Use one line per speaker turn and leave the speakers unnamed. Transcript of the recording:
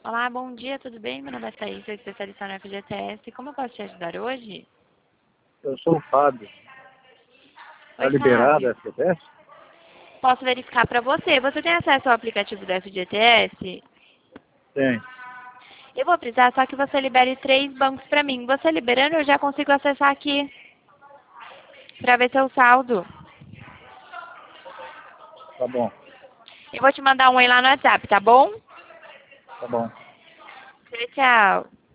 Olá, bom dia, tudo bem? Meu nome é Thaís, sou especialista no FGTS. Como eu posso te ajudar hoje?
Eu sou o Fábio. Está
Oi,
liberado a
Fábio.
FGTS?
Posso verificar para você. Você tem acesso ao aplicativo do FGTS?
Tem.
Eu vou precisar só que você libere 3 bancos para mim. Você liberando, eu já consigo acessar aqui para ver seu saldo.
Tá bom.
Eu vou te mandar um aí lá no WhatsApp, tá bom?
Tá bom.
Tchau, tchau.